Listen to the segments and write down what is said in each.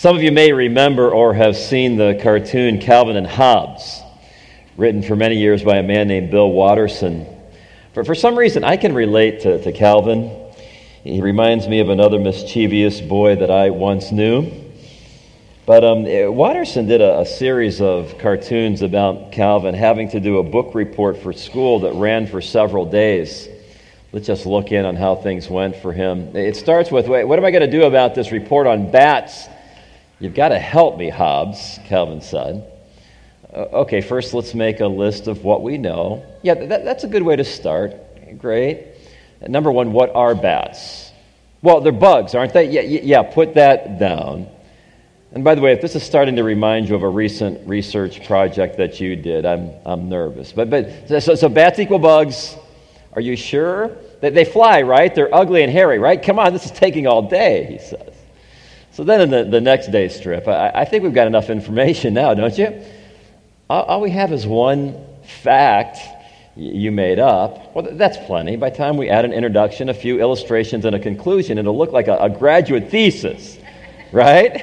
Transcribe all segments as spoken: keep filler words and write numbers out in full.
Some of you may remember or have seen the cartoon Calvin and Hobbes, written for many years by a man named Bill Watterson. For, for some reason, I can relate to, to Calvin. He reminds me of another mischievous boy that I once knew. But um, Watterson did a, a series of cartoons about Calvin, having to do a book report for school that ran for several days. Let's just look in on how things went for him. It starts with, wait, what am I going to do about this report on bats? You've got to help me, Hobbes, Calvin said. Okay, first let's make a list of what we know. Yeah, that, that's a good way to start. Great. Number one, what are bats? Well, they're bugs, aren't they? Yeah, yeah, put that down. And by the way, if this is starting to remind you of a recent research project that you did, I'm I'm nervous. But but so, so bats equal bugs. Are you sure? They, they fly, right? They're ugly and hairy, right? Come on, this is taking all day, he says. So then in the, the next day's strip, I, I think we've got enough information now, don't you? All, all we have is one fact you made up. Well, that's plenty. By the time we add an introduction, a few illustrations, and a conclusion, it'll look like a, a graduate thesis, right?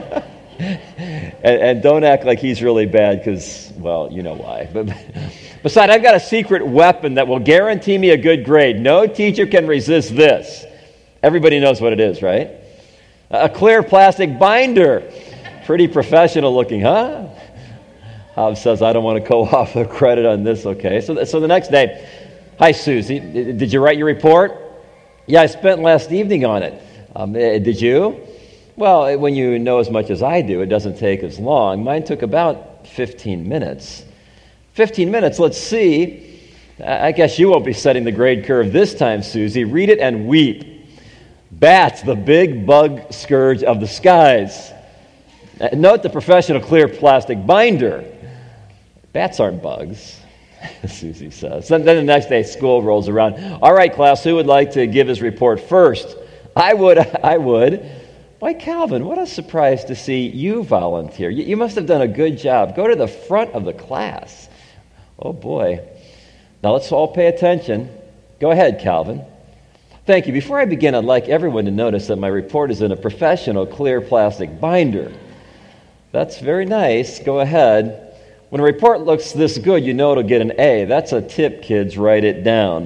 and, and don't act like he's really bad because, well, you know why. But besides, I've got a secret weapon that will guarantee me a good grade. No teacher can resist this. Everybody knows what it is, right? A clear plastic binder. Pretty professional looking, huh? Hobbes says, I don't want to co-opt the credit on this, okay? So, so the next day, hi, Susie, did you write your report? Yeah, I spent last evening on it. Um, did you? Well, when you know as much as I do, it doesn't take as long. Mine took about fifteen minutes. fifteen minutes, let's see. I guess you won't be setting the grade curve this time, Susie. Read it and weep. Bats, the big bug scourge of the skies. Note the professional clear plastic binder. Bats aren't bugs, Susie says. Then the next day, school rolls around. All right, class, who would like to give his report first? I would, I would. Why, Calvin, what a surprise to see you volunteer. You, you must have done a good job. Go to the front of the class. Oh, boy. Now, let's all pay attention. Go ahead, Calvin. Thank you. Before I begin, I'd like everyone to notice that my report is in a professional clear plastic binder. That's very nice. Go ahead. When a report looks this good, you know it'll get an A. That's a tip, kids. Write it down.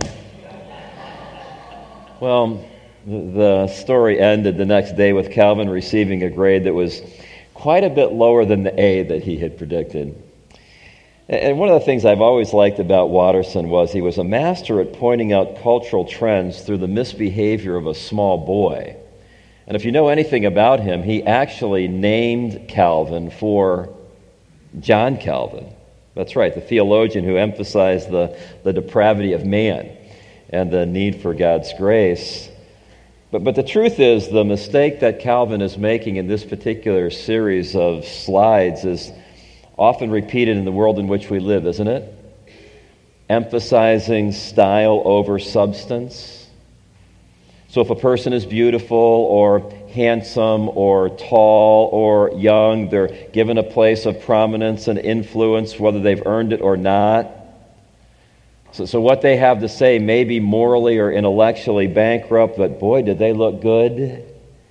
Well, the story ended the next day with Calvin receiving a grade that was quite a bit lower than the A that he had predicted. And one of the things I've always liked about Watterson was he was a master at pointing out cultural trends through the misbehavior of a small boy. And if you know anything about him, he actually named Calvin for John Calvin. That's right, the theologian who emphasized the, the depravity of man and the need for God's grace. But, but the truth is, the mistake that Calvin is making in this particular series of slides is often repeated in the world in which we live, isn't it? Emphasizing style over substance. So if a person is beautiful or handsome or tall or young, they're given a place of prominence and influence, whether they've earned it or not. So, so what they have to say may be morally or intellectually bankrupt, but boy, did they look good.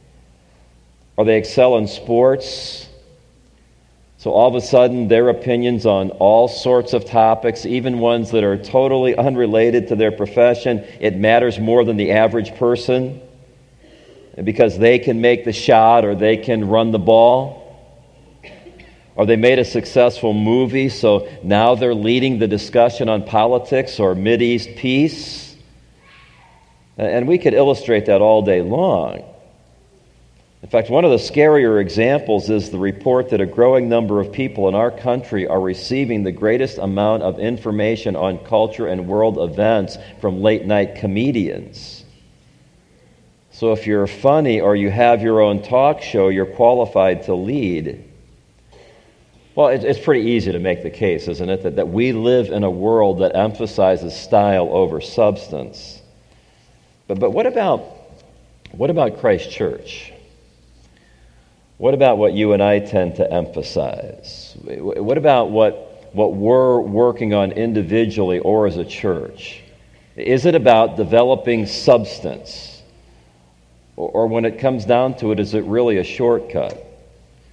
Or they excel in sports. So all of a sudden, their opinions on all sorts of topics, even ones that are totally unrelated to their profession, it matters more than the average person because they can make the shot or they can run the ball. Or they made a successful movie, so now they're leading the discussion on politics or Mideast peace. And we could illustrate that all day long. In fact, one of the scarier examples is the report that a growing number of people in our country are receiving the greatest amount of information on culture and world events from late-night comedians. So if you're funny or you have your own talk show, you're qualified to lead. Well, it's pretty easy to make the case, isn't it, that, that we live in a world that emphasizes style over substance. But but what about what about Christ Church? What about what you and I tend to emphasize? What about what, what we're working on individually or as a church? Is it about developing substance? Or, or when it comes down to it, is it really a shortcut?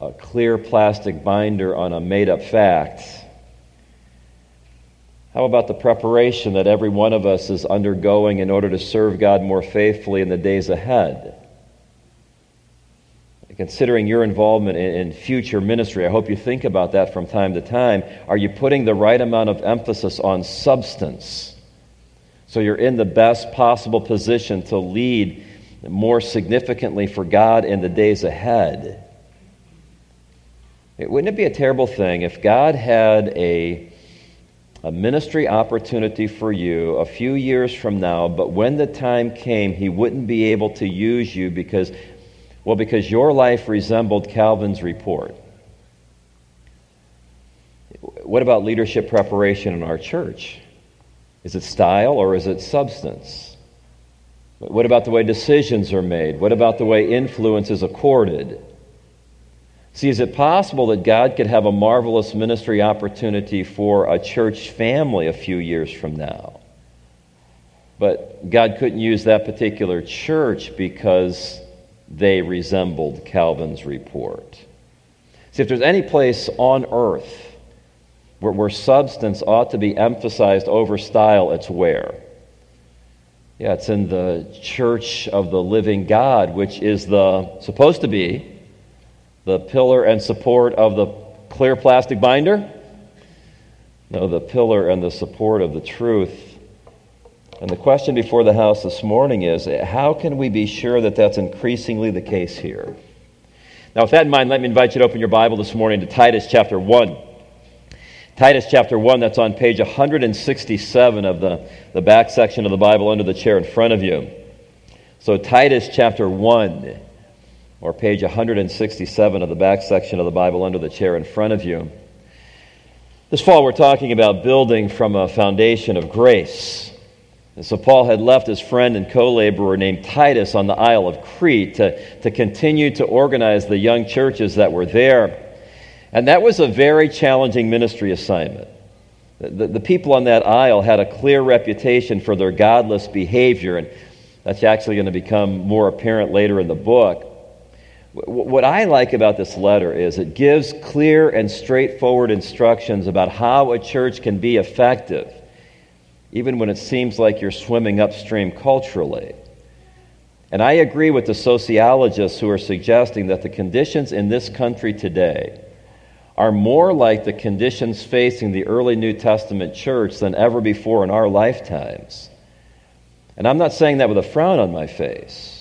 a clear plastic binder on a made-up fact? How about the preparation that every one of us is undergoing in order to serve God more faithfully in the days ahead? Considering your involvement in future ministry, I hope you think about that from time to time. Are you putting the right amount of emphasis on substance so you're in the best possible position to lead more significantly for God in the days ahead? Wouldn't it be a terrible thing if God had a, a ministry opportunity for you a few years from now, but when the time came, He wouldn't be able to use you because Well, because your life resembled Calvin's report. What about leadership preparation in our church? Is it style or is it substance? What about the way decisions are made? What about the way influence is accorded? See, is it possible that God could have a marvelous ministry opportunity for a church family a few years from now? But God couldn't use that particular church because they resembled Calvin's report. See, if there's any place on earth where, where substance ought to be emphasized over style, it's where? Yeah, it's in the church of the living God, which is the supposed to be the pillar and support of the clear plastic binder. No, the pillar and the support of the truth. And the question before the house this morning is, how can we be sure that that's increasingly the case here? Now, with that in mind, let me invite you to open your Bible this morning to Titus chapter one. Titus chapter one, that's on page one sixty-seven of the, the back section of the Bible under the chair in front of you. So Titus chapter one, or page one sixty-seven of the back section of the Bible under the chair in front of you. This fall we're talking about building from a foundation of grace. And so Paul had left his friend and co-laborer named Titus on the Isle of Crete to, to continue to organize the young churches that were there. And that was a very challenging ministry assignment. The, the people on that isle had a clear reputation for their godless behavior, and that's actually going to become more apparent later in the book. What I like about this letter is it gives clear and straightforward instructions about how a church can be effective, even when it seems like you're swimming upstream culturally. And I agree with the sociologists who are suggesting that the conditions in this country today are more like the conditions facing the early New Testament church than ever before in our lifetimes. And I'm not saying that with a frown on my face.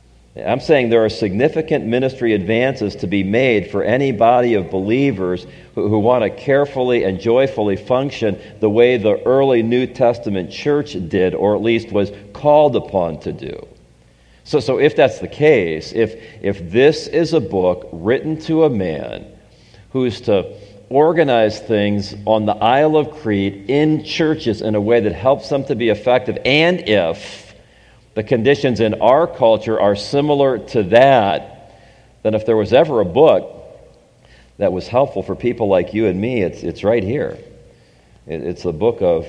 I'm saying there are significant ministry advances to be made for any body of believers who, who want to carefully and joyfully function the way the early New Testament church did, or at least was called upon to do. So, so if that's the case, if, if this is a book written to a man who's to organize things on the Isle of Crete in churches in a way that helps them to be effective, and if the conditions in our culture are similar to that, then if there was ever a book that was helpful for people like you and me, it's it's right here. It, it's the book of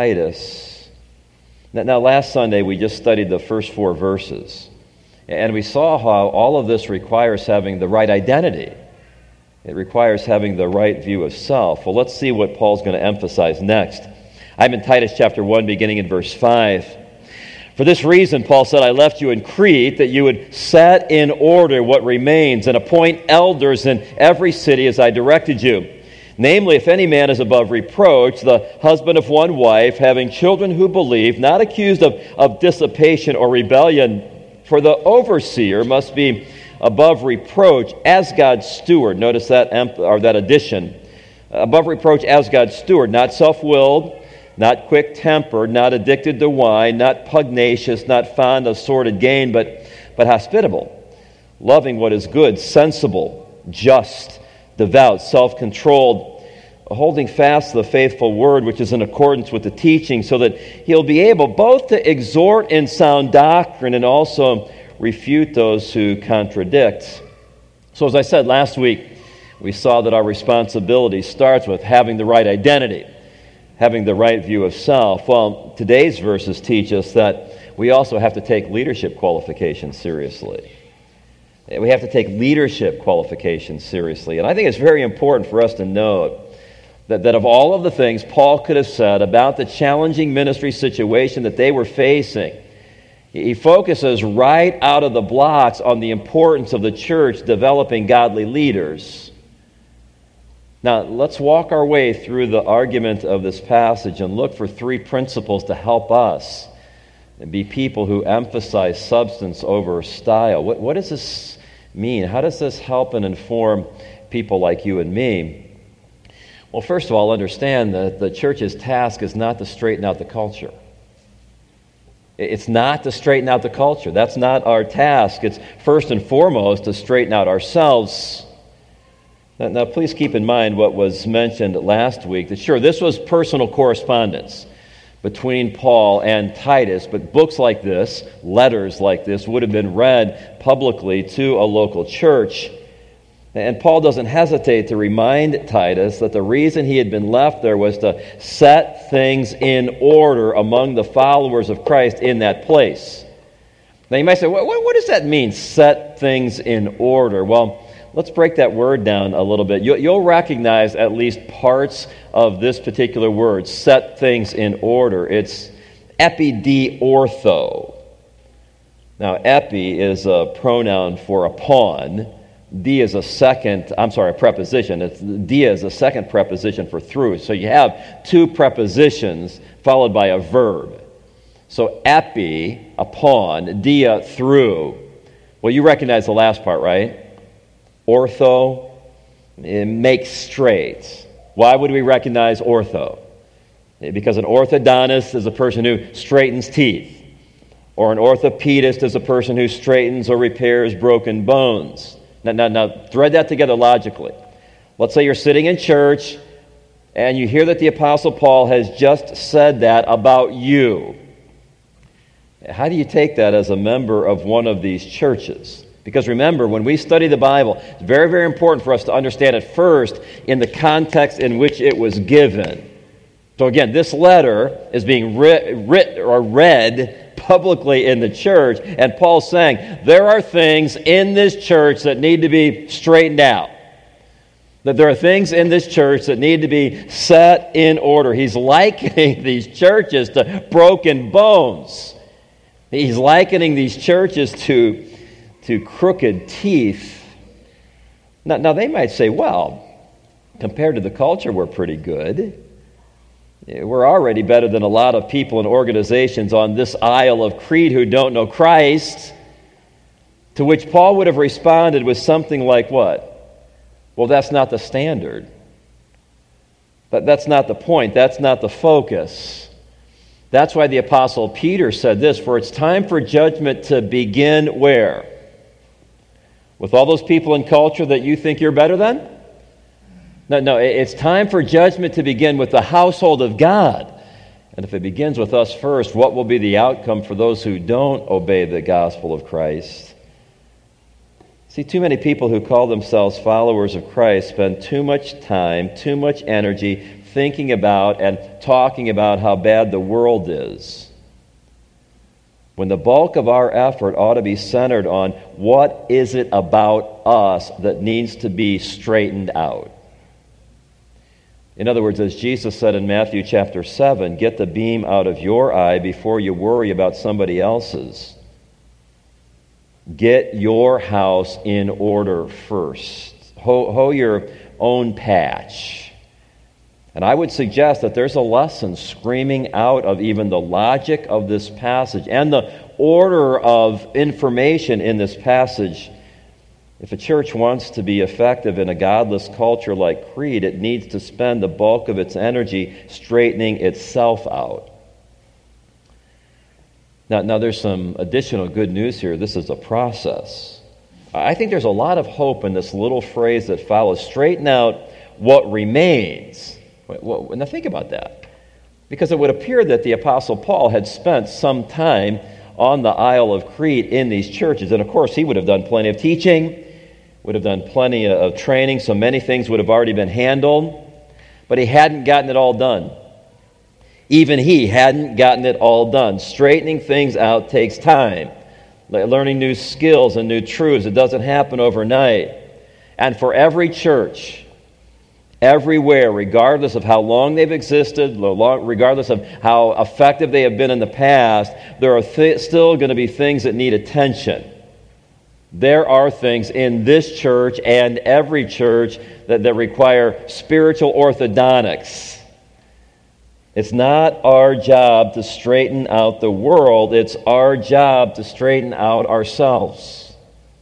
Titus. Now, now, last Sunday we just studied the first four verses, and we saw how all of this requires having the right identity. It requires having the right view of self. Well, let's see what Paul's going to emphasize next. I'm in Titus chapter one, beginning in verse five. For this reason, Paul said, I left you in Crete, that you would set in order what remains and appoint elders in every city as I directed you. Namely, if any man is above reproach, the husband of one wife, having children who believe, not accused of, of dissipation or rebellion, for the overseer must be above reproach as God's steward. Notice that, or that addition. Above reproach as God's steward, not self-willed, not quick-tempered, not addicted to wine, not pugnacious, not fond of sordid gain, but, but hospitable, loving what is good, sensible, just, devout, self-controlled, holding fast the faithful word which is in accordance with the teaching, so that he'll be able both to exhort in sound doctrine and also refute those who contradict. So as I said last week, we saw that our responsibility starts with having the right identity, having the right view of self. Well, today's verses teach us that we also have to take leadership qualifications seriously. We have to take leadership qualifications seriously. And I think it's very important for us to note that, that of all of the things Paul could have said about the challenging ministry situation that they were facing, he focuses right out of the blocks on the importance of the church developing godly leaders. Now, let's walk our way through the argument of this passage and look for three principles to help us and be people who emphasize substance over style. What, what does this mean? How does this help and inform people like you and me? Well, first of all, understand that the church's task is not to straighten out the culture. It's not to straighten out the culture. That's not our task. It's first and foremost to straighten out ourselves. Now, now please keep in mind what was mentioned last week, that sure, this was personal correspondence between Paul and Titus, but books like this, letters like this, would have been read publicly to a local church. And Paul doesn't hesitate to remind Titus that the reason he had been left there was to set things in order among the followers of Christ in that place. Now you might say, what, what does that mean, set things in order? Well, let's break that word down a little bit. You'll, you'll recognize at least parts of this particular word, set things in order. It's epidiortho. Now, epi is a pronoun for upon. D is a second, I'm sorry, a preposition. It's, dia is a second preposition for through. So you have two prepositions followed by a verb. So epi, upon, dia, through. Well, you recognize the last part, right? Ortho, it makes straight. Why would we recognize ortho? Because an orthodontist is a person who straightens teeth. Or an orthopedist is a person who straightens or repairs broken bones. Now, now, now, thread that together logically. Let's say you're sitting in church and you hear that the Apostle Paul has just said that about you. How do you take that as a member of one of these churches? Because remember, when we study the Bible, it's very, very important for us to understand it first in the context in which it was given. So again, this letter is being writ, writ or read publicly in the church, and Paul's saying there are things in this church that need to be straightened out. That there are things in this church that need to be set in order. He's likening these churches to broken bones. He's likening these churches to, to crooked teeth. Now, now they might say, well, compared to the culture, we're pretty good. We're already better than a lot of people and organizations on this Isle of Crete who don't know Christ. To which Paul would have responded with something like what? Well, that's not the standard. But that's not the point. That's not the focus. That's why the Apostle Peter said this, for it's time for judgment to begin where? With all those people in culture that you think you're better than? No, no, it's time for judgment to begin with the household of God. And if it begins with us first, what will be the outcome for those who don't obey the gospel of Christ? See, too many people who call themselves followers of Christ spend too much time, too much energy thinking about and talking about how bad the world is, when the bulk of our effort ought to be centered on what is it about us that needs to be straightened out. In other words, as Jesus said in Matthew chapter seven, get the beam out of your eye before you worry about somebody else's. Get your house in order first. Hoe, hoe your own patch. And I would suggest that there's a lesson screaming out of even the logic of this passage and the order of information in this passage. If a church wants to be effective in a godless culture like Crete, it needs to spend the bulk of its energy straightening itself out. Now, now there's some additional good news here. This is a process. I think there's a lot of hope in this little phrase that follows, straighten out what remains. Well, now think about that. Because it would appear that the Apostle Paul had spent some time on the Isle of Crete in these churches. And of course, he would have done plenty of teaching, would have done plenty of training, so many things would have already been handled, but he hadn't gotten it all done. Even he hadn't gotten it all done. Straightening things out takes time. learning new skills and new truths. It doesn't happen overnight. And for every church, everywhere, regardless of how long they've existed, regardless of how effective they have been in the past, there are th- still going to be things that need attention. There are things in this church and every church that, that require spiritual orthodontics. It's not our job to straighten out the world. It's our job to straighten out ourselves.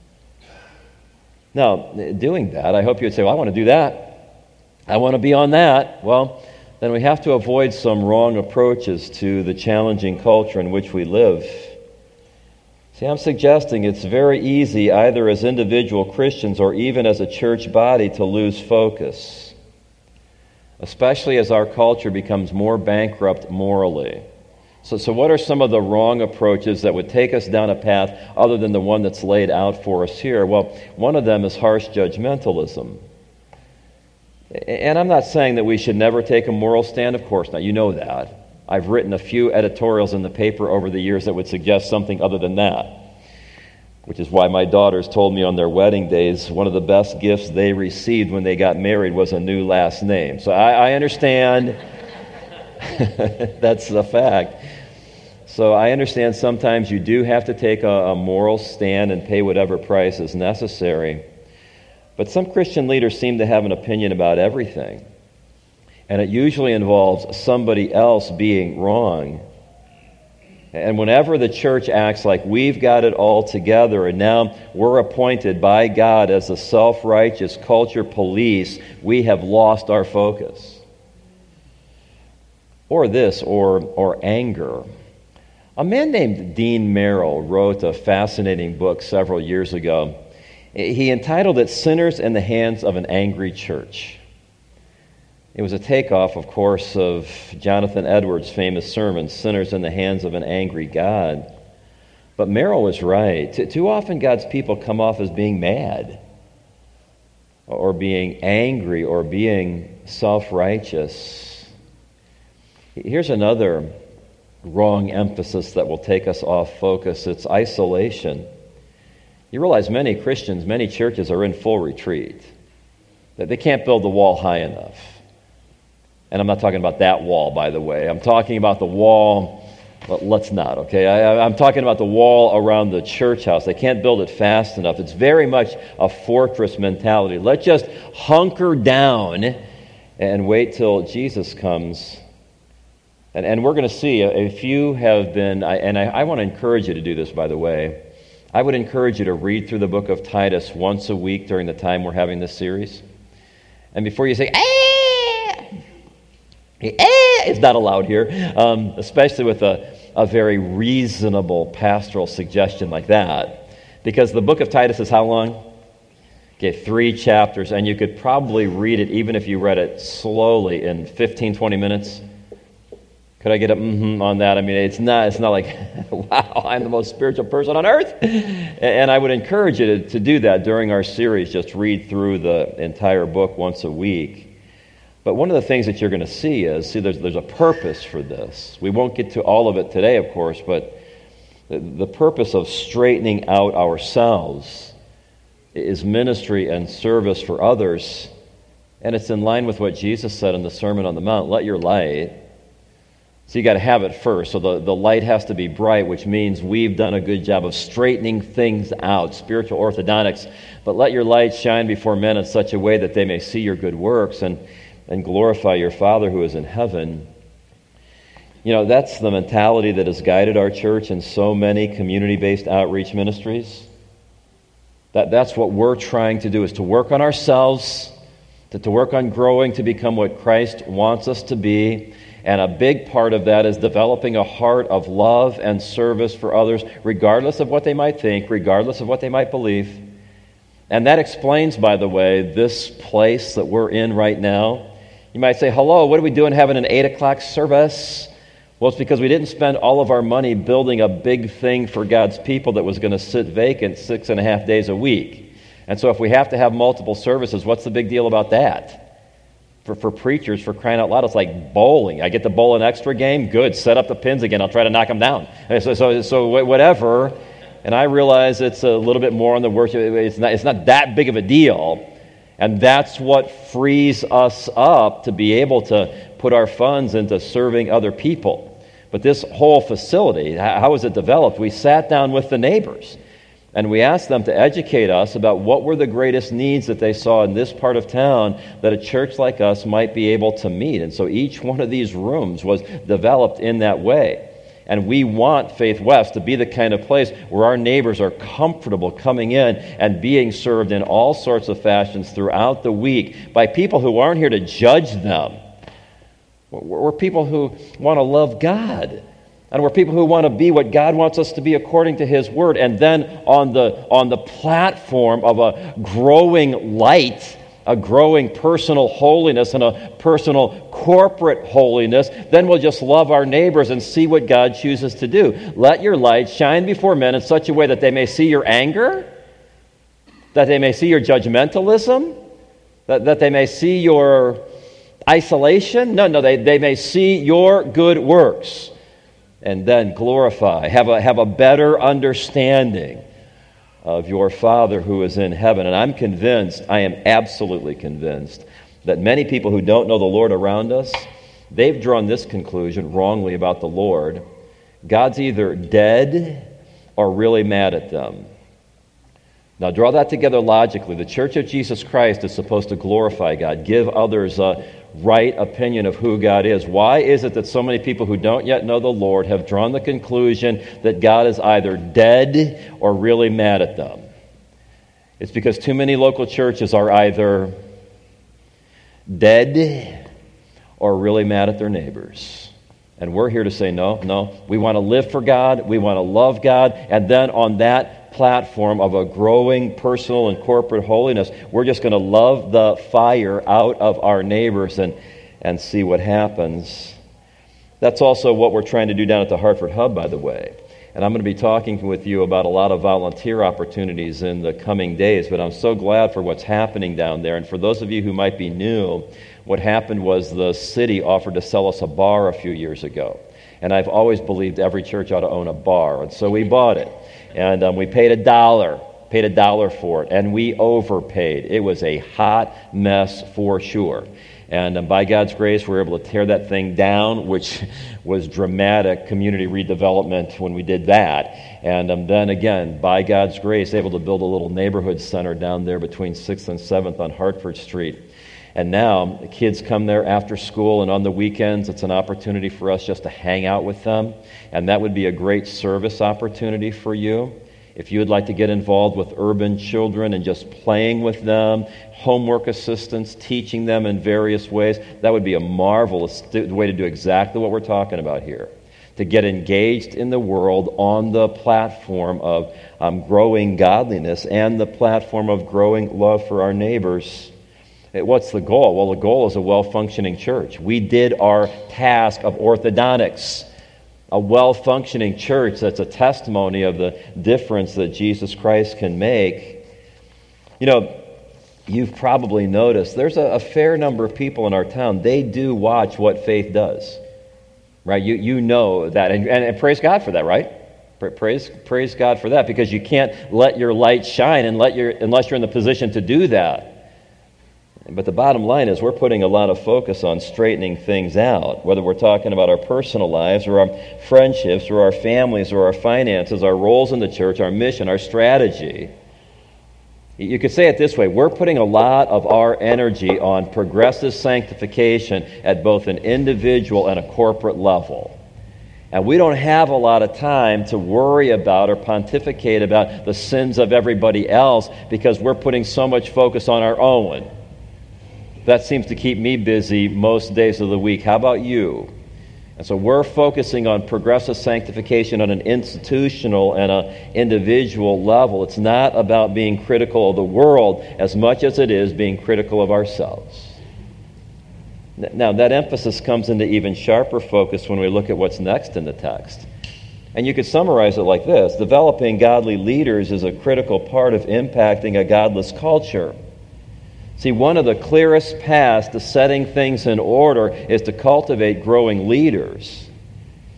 Now, doing that, I hope you would say, well, I want to do that. I want to be on that. Well, then we have to avoid some wrong approaches to the challenging culture in which we live. See, I'm suggesting it's very easy, either as individual Christians or even as a church body, to lose focus, especially as our culture becomes more bankrupt morally. So, so what are some of the wrong approaches that would take us down a path other than the one that's laid out for us here? Well, one of them is harsh judgmentalism. And I'm not saying that we should never take a moral stand, of course not. You know that. I've written a few editorials in the paper over the years that would suggest something other than that, which is why my daughters told me on their wedding days one of the best gifts they received when they got married was a new last name. So I, I understand that's the fact. So I understand sometimes you do have to take a, a moral stand and pay whatever price is necessary. But some Christian leaders seem to have an opinion about everything. And it usually involves somebody else being wrong. And whenever the church acts like we've got it all together and now we're appointed by God as the self-righteous culture police, we have lost our focus. Or this, or, or anger. A man named Dean Merrill wrote a fascinating book several years ago. He entitled it Sinners in the Hands of an Angry Church. It was a takeoff, of course, of Jonathan Edwards' famous sermon, Sinners in the Hands of an Angry God. But Merrill was right. Too often God's people come off as being mad or being angry or being self-righteous. Here's another wrong emphasis that will take us off focus. It's isolation. You realize many Christians, many churches are in full retreat. That they can't build the wall high enough. And I'm not talking about that wall, by the way. I'm talking about the wall, well, let's not, okay? I, I'm talking about the wall around the church house. They can't build it fast enough. It's very much a fortress mentality. Let's just hunker down and wait till Jesus comes. And, and we're going to see, if you have been, I, and I, I want to encourage you to do this, by the way. I would encourage you to read through the book of Titus once a week during the time we're having this series. And before you say, eh, eh, it's not allowed here, um, especially with a, a very reasonable pastoral suggestion like that. Because the book of Titus is how long? Okay, three chapters, and you could probably read it even if you read it slowly in fifteen, twenty minutes. Could I get a mm-hmm on that? I mean, it's not it's not like, wow, I'm the most spiritual person on earth. And I would encourage you to, to do that during our series. Just read through the entire book once a week. But one of the things that you're going to see is, see, there's, there's a purpose for this. We won't get to all of it today, of course, but the, the purpose of straightening out ourselves is ministry and service for others. And it's in line with what Jesus said in the Sermon on the Mount, let your light. So you got to have it first. So the, the light has to be bright, which means we've done a good job of straightening things out, spiritual orthodontics. But let your light shine before men in such a way that they may see your good works and, and glorify your Father who is in heaven. You know, that's the mentality that has guided our church in so many community-based outreach ministries. That, that's what we're trying to do, is to work on ourselves, to, to work on growing to become what Christ wants us to be. And a big part of that is developing a heart of love and service for others, regardless of what they might think, regardless of what they might believe. And that explains, by the way, this place that we're in right now. You might say, hello, what are we doing having an eight o'clock service? Well, it's because we didn't spend all of our money building a big thing for God's people that was going to sit vacant six and a half days a week. And so if we have to have multiple services, what's the big deal about that? For, for preachers, for crying out loud, it's like bowling. I get to bowl an extra game? Good. Set up the pins again. I'll try to knock them down. So, so, so whatever. And I realize it's a little bit more on the worship. It's not, it's not that big of a deal. And that's what frees us up to be able to put our funds into serving other people. But this whole facility, how was it developed? We sat down with the neighbors and we asked them to educate us about what were the greatest needs that they saw in this part of town that a church like us might be able to meet. And so each one of these rooms was developed in that way. And we want Faith West to be the kind of place where our neighbors are comfortable coming in and being served in all sorts of fashions throughout the week by people who aren't here to judge them. We're people who want to love God. And we're people who want to be what God wants us to be according to His Word. And then on the, on the platform of a growing light, a growing personal holiness and a personal corporate holiness, then we'll just love our neighbors and see what God chooses to do. Let your light shine before men in such a way that they may see your anger, that they may see your judgmentalism, that, that they may see your isolation. No, no, they, they may see your good works and then glorify, have a, have a better understanding of your Father who is in heaven. And I'm convinced, I am absolutely convinced, that many people who don't know the Lord around us, they've drawn this conclusion wrongly about the Lord. God's either dead or really mad at them. Now draw that together logically. The Church of Jesus Christ is supposed to glorify God, give others a right opinion of who God is. Why is it that so many people who don't yet know the Lord have drawn the conclusion that God is either dead or really mad at them? It's because too many local churches are either dead or really mad at their neighbors. And we're here to say, no, no, we want to live for God, we want to love God, and then on that platform of a growing personal and corporate holiness, we're just going to love the fire out of our neighbors and, and see what happens. That's also what we're trying to do down at the Hartford Hub, by the way. And I'm going to be talking with you about a lot of volunteer opportunities in the coming days, but I'm so glad for what's happening down there. And for those of you who might be new, what happened was the city offered to sell us a bar a few years ago. And I've always believed every church ought to own a bar, and so we bought it. And um, we paid a dollar, paid a dollar for it, and we overpaid. It was a hot mess for sure. And um, by God's grace, we were able to tear that thing down, which was dramatic community redevelopment when we did that. And um, then again, by God's grace, able to build a little neighborhood center down there between sixth and seventh on Hartford Street. And now the kids come there after school, and on the weekends, it's an opportunity for us just to hang out with them. And that would be a great service opportunity for you. If you would like to get involved with urban children and just playing with them, homework assistance, teaching them in various ways, that would be a marvelous way to do exactly what we're talking about here. To get engaged in the world on the platform of um, growing godliness and the platform of growing love for our neighbors. What's the goal? Well, the goal is a well-functioning church. We did our task of orthodontics. A well-functioning church that's a testimony of the difference that Jesus Christ can make. You know, you've probably noticed there's a, a fair number of people in our town, they do watch what Faith does. Right? You you know that, and, and, and praise God for that, right? Praise, praise God for that, because you can't let your light shine and let your, unless you're in the position to do that. But the bottom line is we're putting a lot of focus on straightening things out, whether we're talking about our personal lives or our friendships or our families or our finances, our roles in the church, our mission, our strategy. You could say it this way: we're putting a lot of our energy on progressive sanctification at both an individual and a corporate level. And we don't have a lot of time to worry about or pontificate about the sins of everybody else because we're putting so much focus on our own. That seems to keep me busy most days of the week. How about you? And so we're focusing on progressive sanctification on an institutional and an individual level. It's not about being critical of the world as much as it is being critical of ourselves. Now, that emphasis comes into even sharper focus when we look at what's next in the text. And you could summarize it like this: developing godly leaders is a critical part of impacting a godless culture. See, one of the clearest paths to setting things in order is to cultivate growing leaders.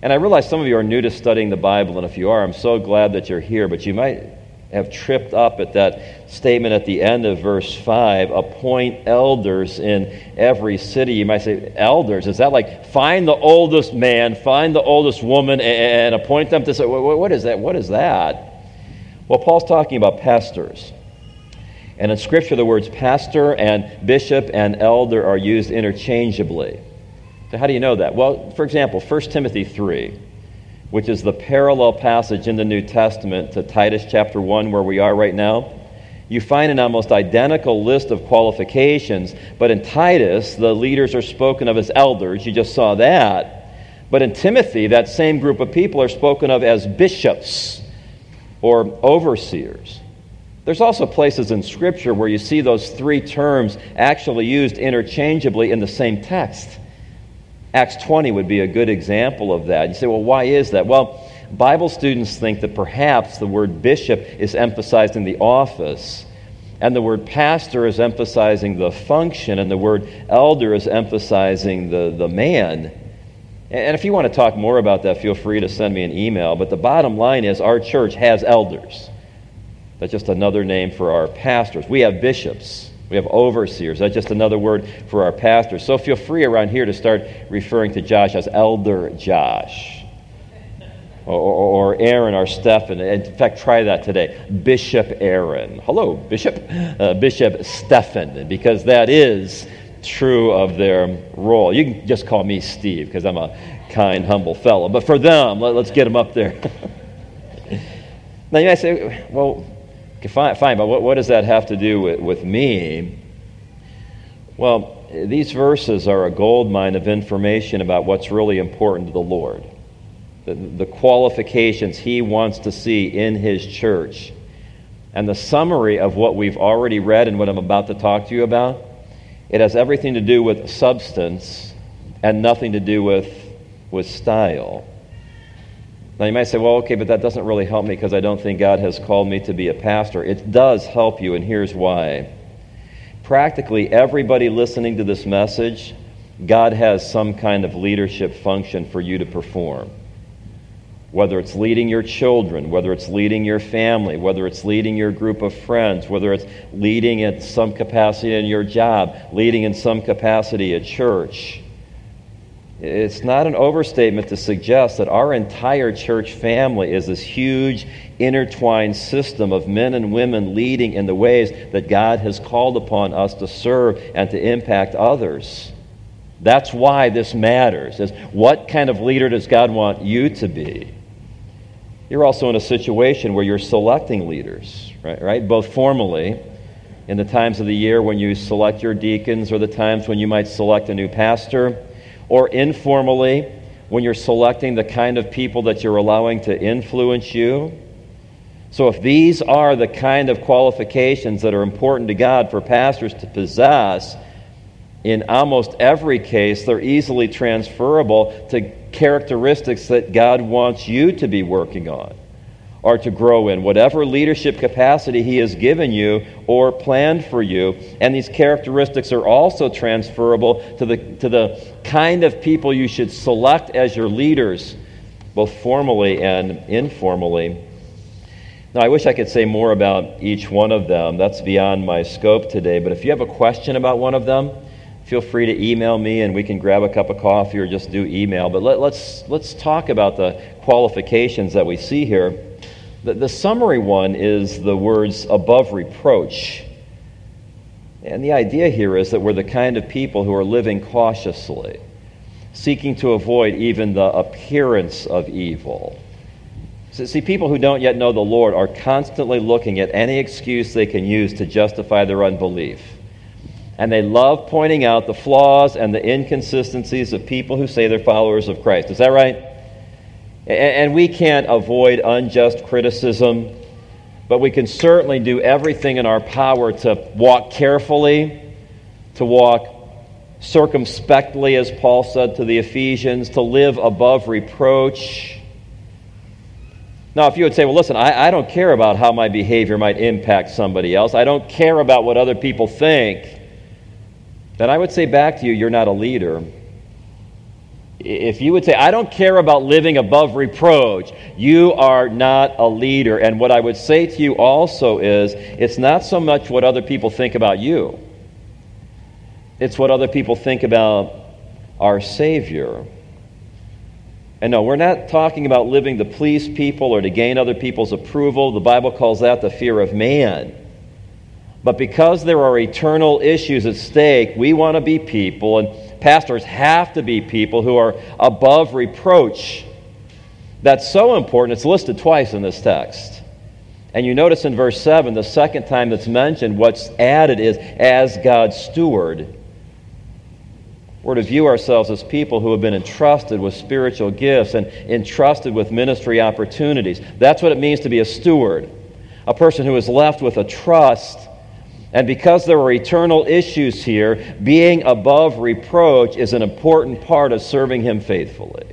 And I realize some of you are new to studying the Bible, and if you are, I'm so glad that you're here, but you might have tripped up at that statement at the end of verse five, appoint elders in every city. You might say, elders, is that like find the oldest man, find the oldest woman, and appoint them to say, what is that? What is that? Well, Paul's talking about pastors. And in Scripture, the words pastor and bishop and elder are used interchangeably. So how do you know that? Well, for example, First Timothy three, which is the parallel passage in the New Testament to Titus chapter one, where we are right now, you find an almost identical list of qualifications, but in Titus, the leaders are spoken of as elders. You just saw that. But in Timothy, that same group of people are spoken of as bishops or overseers. There's also places in Scripture where you see those three terms actually used interchangeably in the same text. Acts twenty would be a good example of that. You say, well, why is that? Well, Bible students think that perhaps the word bishop is emphasized in the office, and the word pastor is emphasizing the function, and the word elder is emphasizing the, the man. And if you want to talk more about that, feel free to send me an email. But the bottom line is our church has elders. That's just another name for our pastors. We have bishops. We have overseers. That's just another word for our pastors. So feel free around here to start referring to Josh as Elder Josh. Or, or, or Aaron or Stephen. In fact, try that today. Bishop Aaron. Hello, Bishop. Uh, Bishop Stephen, because that is true of their role. You can just call me Steve, because I'm a kind, humble fellow. But for them, let, let's get them up there. Now you might say, well, Fine, fine, but what, what does that have to do with, with me? Well, these verses are a goldmine of information about what's really important to the Lord. The, the qualifications He wants to see in His church. And the summary of what we've already read and what I'm about to talk to you about, it has everything to do with substance and nothing to do with, with style. Now you might say, well, okay, but that doesn't really help me because I don't think God has called me to be a pastor. It does help you, and here's why. Practically everybody listening to this message, God has some kind of leadership function for you to perform. Whether it's leading your children, whether it's leading your family, whether it's leading your group of friends, whether it's leading in some capacity in your job, leading in some capacity at church. It's not an overstatement to suggest that our entire church family is this huge, intertwined system of men and women leading in the ways that God has called upon us to serve and to impact others. That's why this matters, is what kind of leader does God want you to be? You're also in a situation where you're selecting leaders, right? right? Both formally, in the times of the year when you select your deacons, or the times when you might select a new pastor, or informally, when you're selecting the kind of people that you're allowing to influence you. So if these are the kind of qualifications that are important to God for pastors to possess, in almost every case, they're easily transferable to characteristics that God wants you to be working on or to grow in, whatever leadership capacity He has given you or planned for you. And these characteristics are also transferable to the, to the kind of people you should select as your leaders, both formally and informally. Now, I wish I could say more about each one of them. That's beyond my scope today. But if you have a question about one of them, feel free to email me and we can grab a cup of coffee or just do email. But let, let's, let's talk about the qualifications that we see here. The, the summary one is the words above reproach. And the idea here is that we're the kind of people who are living cautiously, seeking to avoid even the appearance of evil. So, see, people who don't yet know the Lord are constantly looking at any excuse they can use to justify their unbelief. And they love pointing out the flaws and the inconsistencies of people who say they're followers of Christ. Is that right? And we can't avoid unjust criticism, but we can certainly do everything in our power to walk carefully, to walk circumspectly, as Paul said to the Ephesians, to live above reproach. Now, if you would say, well, listen, I, I don't care about how my behavior might impact somebody else. I don't care about what other people think. Then I would say back to you, you're not a leader. If you would say, I don't care about living above reproach, you are not a leader. And what I would say to you also is, it's not so much what other people think about you. It's what other people think about our Savior. And no, we're not talking about living to please people or to gain other people's approval. The Bible calls that the fear of man. But because there are eternal issues at stake, we want to be people, and pastors have to be people who are above reproach. That's so important. It's listed twice in this text. And you notice in verse seven, the second time that's mentioned, what's added is, as God's steward. We're to view ourselves as people who have been entrusted with spiritual gifts and entrusted with ministry opportunities. That's what it means to be a steward, a person who is left with a trust. And because there are eternal issues here, being above reproach is an important part of serving Him faithfully.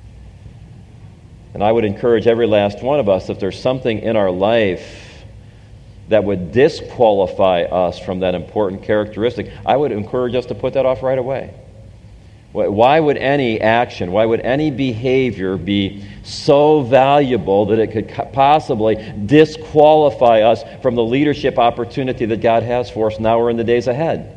And I would encourage every last one of us, if there's something in our life that would disqualify us from that important characteristic, I would encourage us to put that off right away. Why would any action, why would any behavior be so valuable that it could possibly disqualify us from the leadership opportunity that God has for us now or in the days ahead?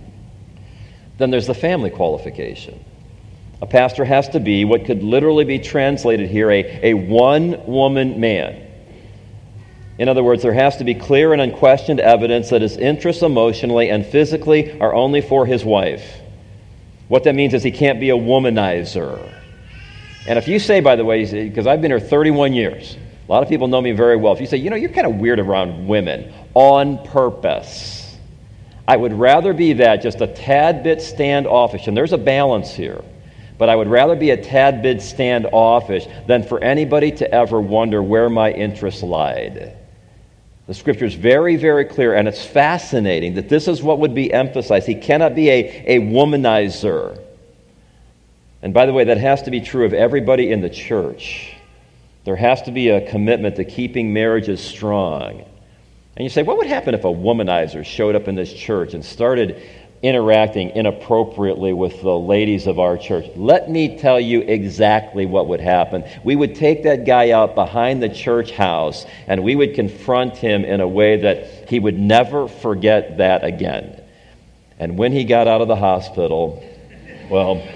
Then there's the family qualification. A pastor has to be what could literally be translated here, a, a one-woman man. In other words, there has to be clear and unquestioned evidence that his interests emotionally and physically are only for his wife. What that means is he can't be a womanizer. And if you say, by the way, because I've been here thirty-one years, a lot of people know me very well. If you say, you know, you're kind of weird around women on purpose, I would rather be that, just a tad bit standoffish. And there's a balance here. But I would rather be a tad bit standoffish than for anybody to ever wonder where my interests lied. The Scripture is very, very clear, and it's fascinating that this is what would be emphasized. He cannot be a, a womanizer. And by the way, that has to be true of everybody in the church. There has to be a commitment to keeping marriages strong. And you say, what would happen if a womanizer showed up in this church and started interacting inappropriately with the ladies of our church? Let me tell you exactly what would happen. We would take that guy out behind the church house, and we would confront him in a way that he would never forget that again. And when he got out of the hospital, well,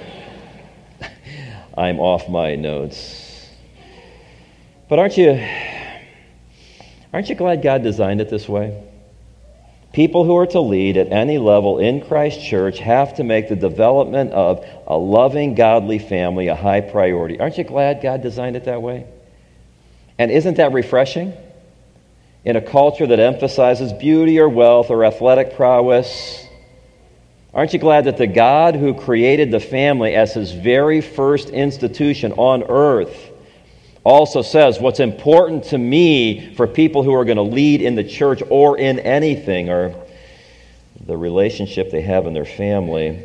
I'm off my notes. But aren't you, aren't you glad God designed it this way? People who are to lead at any level in Christ Church have to make the development of a loving, godly family a high priority. Aren't you glad God designed it that way? And isn't that refreshing? In a culture that emphasizes beauty or wealth or athletic prowess, aren't you glad that the God who created the family as His very first institution on earth also says, what's important to me for people who are going to lead in the church or in anything are the relationship they have in their family.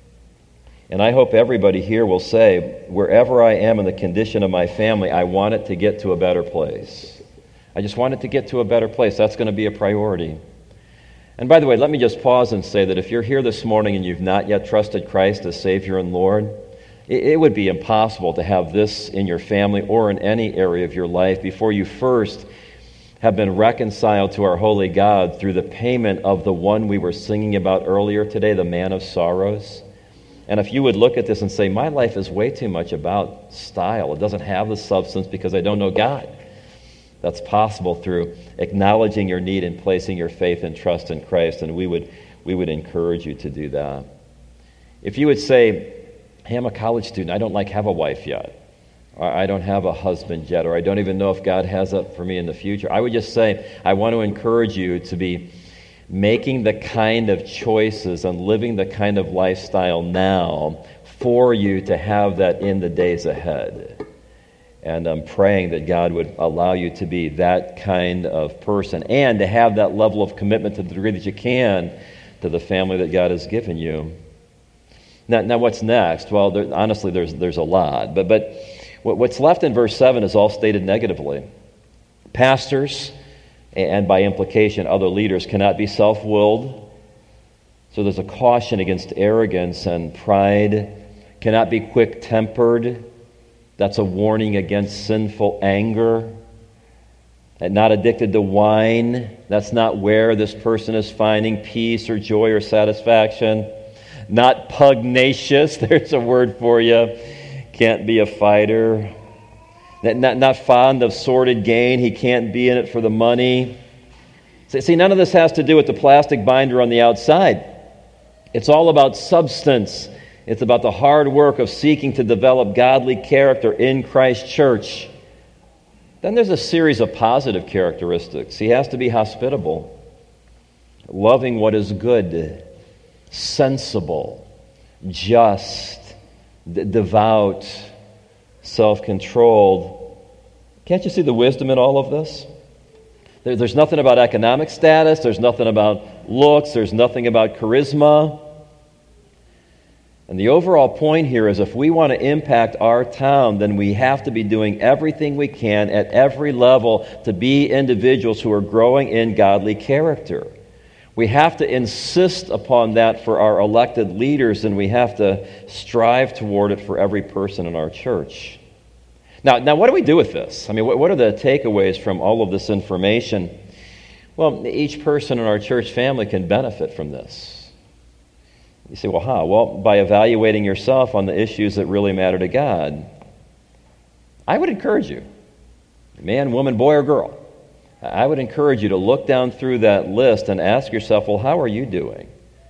And I hope everybody here will say, wherever I am in the condition of my family, I want it to get to a better place. I just want it to get to a better place. That's going to be a priority. And by the way, let me just pause and say that if you're here this morning and you've not yet trusted Christ as Savior and Lord, it would be impossible to have this in your family or in any area of your life before you first have been reconciled to our holy God through the payment of the one we were singing about earlier today, the Man of Sorrows. And if you would look at this and say, my life is way too much about style. It doesn't have the substance because I don't know God. That's possible through acknowledging your need and placing your faith and trust in Christ, and we would, we would encourage you to do that. If you would say, hey, I'm a college student, I don't like have a wife yet, or I don't have a husband yet, or I don't even know if God has that for me in the future, I would just say, I want to encourage you to be making the kind of choices and living the kind of lifestyle now for you to have that in the days ahead. And I'm praying that God would allow you to be that kind of person and to have that level of commitment to the degree that you can to the family that God has given you. Now, now what's next? Well, there, honestly, there's there's a lot. But but what's left in verse seven is all stated negatively. Pastors, and by implication other leaders, cannot be self-willed. So there's a caution against arrogance and pride, cannot be quick-tempered. That's a warning against sinful anger. And not addicted to wine. That's not where this person is finding peace or joy or satisfaction. Not pugnacious. There's a word for you. Can't be a fighter. Not, not fond of sordid gain. He can't be in it for the money. See, none of this has to do with the plastic binder on the outside. It's all about substance. It's about the hard work of seeking to develop godly character in Christ's church. Then there's a series of positive characteristics. He has to be hospitable, loving what is good, sensible, just, d- devout, self-controlled. Can't you see the wisdom in all of this? There, there's nothing about economic status. There's nothing about looks. There's nothing about charisma. And the overall point here is if we want to impact our town, then we have to be doing everything we can at every level to be individuals who are growing in godly character. We have to insist upon that for our elected leaders, and we have to strive toward it for every person in our church. Now, now what do we do with this? I mean, what, what are the takeaways from all of this information? Well, each person in our church family can benefit from this. You say, well, how? Well, by evaluating yourself on the issues that really matter to God. I would encourage you, man, woman, boy, or girl, I would encourage you to look down through that list and ask yourself, well, how are you doing?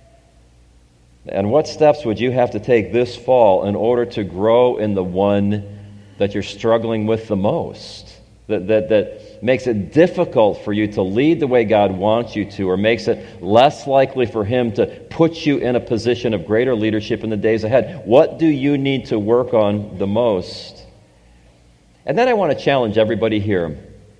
And what steps would you have to take this fall in order to grow in the one that you're struggling with the most? That, that, that makes it difficult for you to lead the way God wants you to, or makes it less likely for Him to put you in a position of greater leadership in the days ahead. What do you need to work on the most? And then I want to challenge everybody here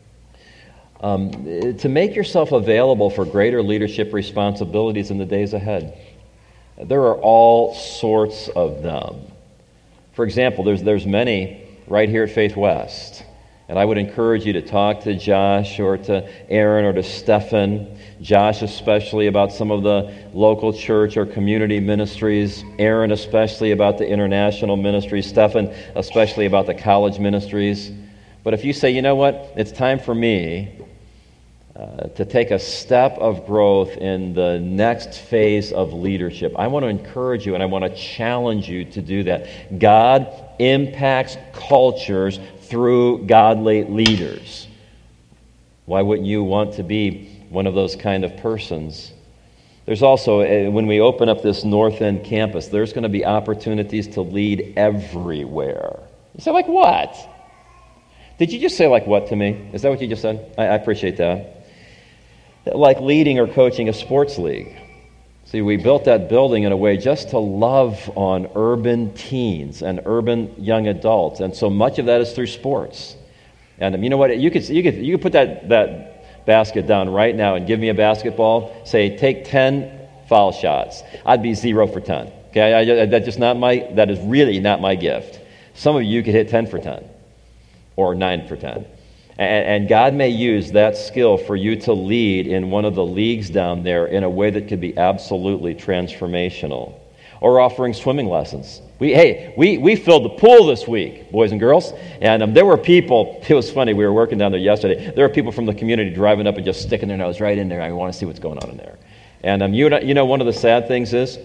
um, to make yourself available for greater leadership responsibilities in the days ahead. There are all sorts of them. For example, there's there's many right here at Faith West. And I would encourage you to talk to Josh or to Aaron or to Stephan. Josh especially about some of the local church or community ministries. Aaron especially about the international ministries. Stephan especially about the college ministries. But if you say, you know what, it's time for me uh, to take a step of growth in the next phase of leadership, I want to encourage you and I want to challenge you to do that. God impacts cultures through godly leaders. Why wouldn't you want to be one of those kind of persons? There's also, uh, when we open up this North End campus, there's going to be opportunities to lead everywhere. You say, like what? Did you just say like what to me? Is that what you just said? I, I appreciate that. Like leading or coaching a sports league. See, we built that building in a way just to love on urban teens and urban young adults, and so much of that is through sports. And um, you know what? You could you could you could put that that basket down right now and give me a basketball. Say, take ten foul shots. I'd be zero for ten. Okay, I, I, that's just not my. That is really not my gift. Some of you could hit ten for ten, or nine for ten. And God may use that skill for you to lead in one of the leagues down there in a way that could be absolutely transformational. Or offering swimming lessons. We hey, we, we filled the pool this week, boys and girls. And um, there were people, it was funny, we were working down there yesterday. There were people from the community driving up and just sticking their nose right in there. I want to see what's going on in there. And um, you, know, you know, one of the sad things is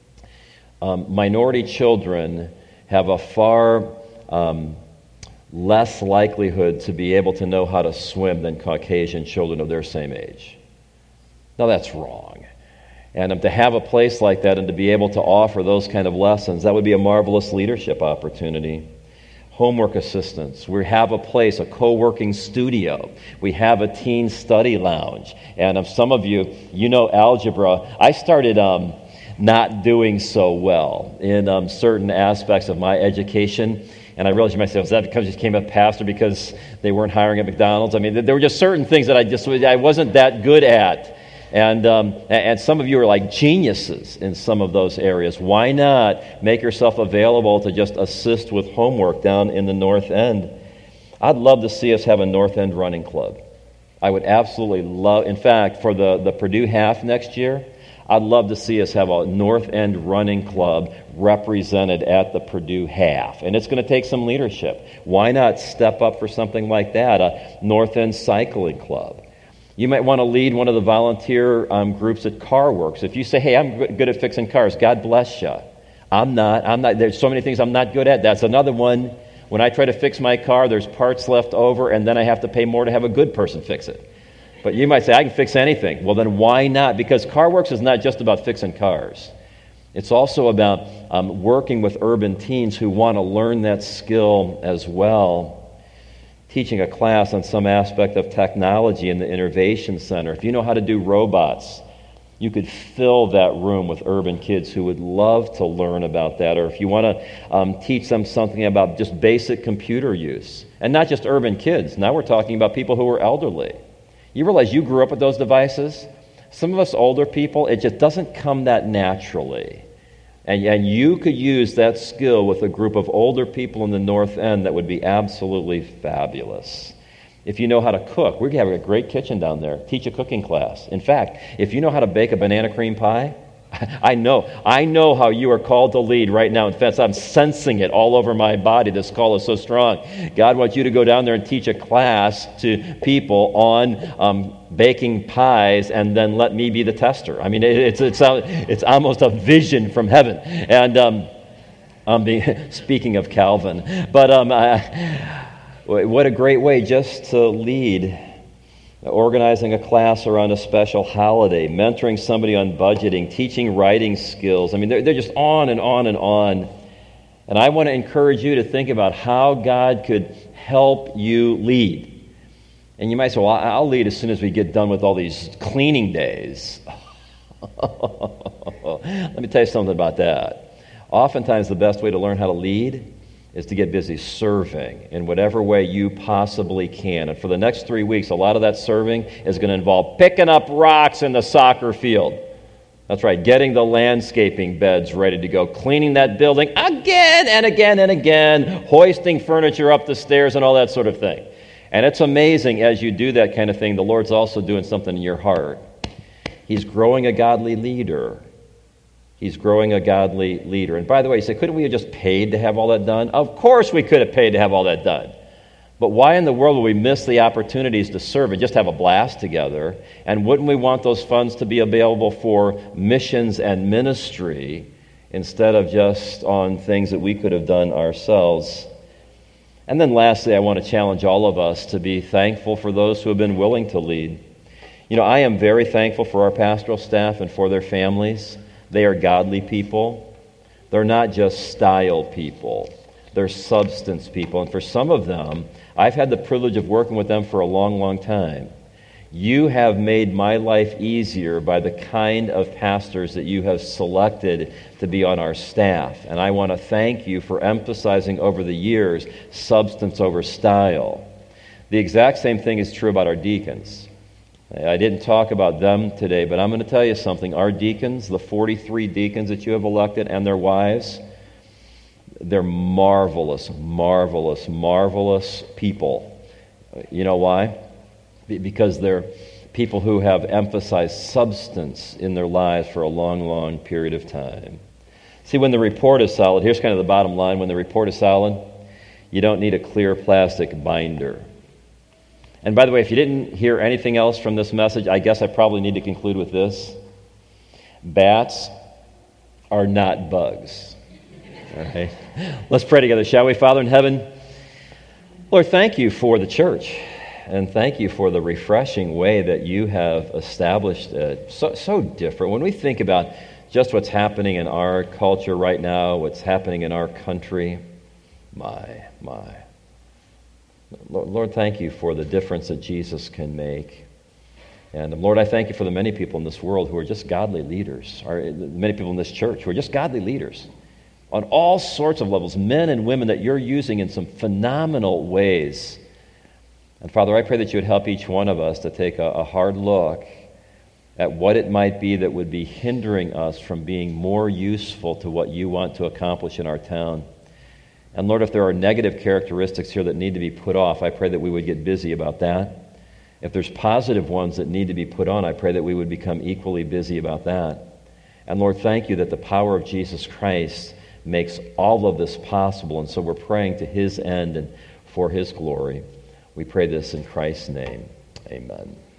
um, minority children have a far... Um, less likelihood to be able to know how to swim than Caucasian children of their same age. Now that's wrong. And um, to have a place like that and to be able to offer those kind of lessons, that would be a marvelous leadership opportunity. Homework assistance. We have a place, a co-working studio. We have a teen study lounge. And um, some of you, you know algebra. I started um, not doing so well in um, certain aspects of my education. And I realized to myself, is that because I just became a pastor because they weren't hiring at McDonald's? I mean, there were just certain things that I just I wasn't that good at. And um, and some of you are like geniuses in some of those areas. Why not make yourself available to just assist with homework down in the North End? I'd love to see us have a North End running club. I would absolutely love, in fact, for the, the Purdue half next year, I'd love to see us have a North End running club represented at the Purdue half. And it's going to take some leadership. Why not step up for something like that, a North End cycling club? You might want to lead one of the volunteer um, groups at CarWorks. If you say, hey, I'm good at fixing cars, God bless you. I'm not. I'm not. There's so many things I'm not good at. That's another one. When I try to fix my car, there's parts left over, and then I have to pay more to have a good person fix it. But you might say, I can fix anything. Well, then why not? Because CarWorks is not just about fixing cars. It's also about um, working with urban teens who want to learn that skill as well. Teaching a class on some aspect of technology in the Innovation Center. If you know how to do robots, you could fill that room with urban kids who would love to learn about that. Or if you want to um, teach them something about just basic computer use. And not just urban kids. Now we're talking about people who are elderly. You realize you grew up with those devices? Some of us older people, it just doesn't come that naturally. And, and you could use that skill with a group of older people in the North End that would be absolutely fabulous. If you know how to cook, we have a great kitchen down there. Teach a cooking class. In fact, if you know how to bake a banana cream pie, I know. I know how you are called to lead right now. In fact, I'm sensing it all over my body. This call is so strong. God wants you to go down there and teach a class to people on um, baking pies, and then let me be the tester. I mean, it, it's it's it's almost a vision from heaven. And um, I'm being, speaking of Calvin, but um, I, what a great way just to lead. Organizing a class around a special holiday, mentoring somebody on budgeting, teaching writing skills. I mean, they're, they're just on and on and on. And I want to encourage you to think about how God could help you lead. And you might say, well, I'll lead as soon as we get done with all these cleaning days. Let me tell you something about that. Oftentimes, the best way to learn how to lead is to get busy serving in whatever way you possibly can. And for the next three weeks, a lot of that serving is going to involve picking up rocks in the soccer field. That's right, getting the landscaping beds ready to go, cleaning that building again and again and again, hoisting furniture up the stairs and all that sort of thing. And it's amazing as you do that kind of thing, the Lord's also doing something in your heart. He's growing a godly leader. He's growing a godly leader. And by the way, you say, couldn't we have just paid to have all that done? Of course we could have paid to have all that done. But why in the world would we miss the opportunities to serve and just have a blast together? And wouldn't we want those funds to be available for missions and ministry instead of just on things that we could have done ourselves? And then lastly, I want to challenge all of us to be thankful for those who have been willing to lead. You know, I am very thankful for our pastoral staff and for their families. They are godly people. They're not just style people. They're substance people. And for some of them, I've had the privilege of working with them for a long, long time. You have made my life easier by the kind of pastors that you have selected to be on our staff. And I want to thank you for emphasizing over the years substance over style. The exact same thing is true about our deacons. I didn't talk about them today, but I'm going to tell you something. Our deacons, the forty-three deacons that you have elected and their wives, they're marvelous, marvelous, marvelous people. You know why? Because they're people who have emphasized substance in their lives for a long, long period of time. See, when the report is solid, here's kind of the bottom line. When the report is solid, you don't need a clear plastic binder. And by the way, if you didn't hear anything else from this message, I guess I probably need to conclude with this. Bats are not bugs. All right? Let's pray together, shall we? Father in heaven, Lord, thank you for the church. And thank you for the refreshing way that you have established it. So, so different. When we think about just what's happening in our culture right now, what's happening in our country, my, my. Lord, thank you for the difference that Jesus can make. And Lord, I thank you for the many people in this world who are just godly leaders, or many people in this church who are just godly leaders on all sorts of levels, men and women that you're using in some phenomenal ways. And Father, I pray that you would help each one of us to take a, a hard look at what it might be that would be hindering us from being more useful to what you want to accomplish in our town. And Lord, if there are negative characteristics here that need to be put off, I pray that we would get busy about that. If there's positive ones that need to be put on, I pray that we would become equally busy about that. And Lord, thank you that the power of Jesus Christ makes all of this possible. And so we're praying to his end and for his glory. We pray this in Christ's name. Amen.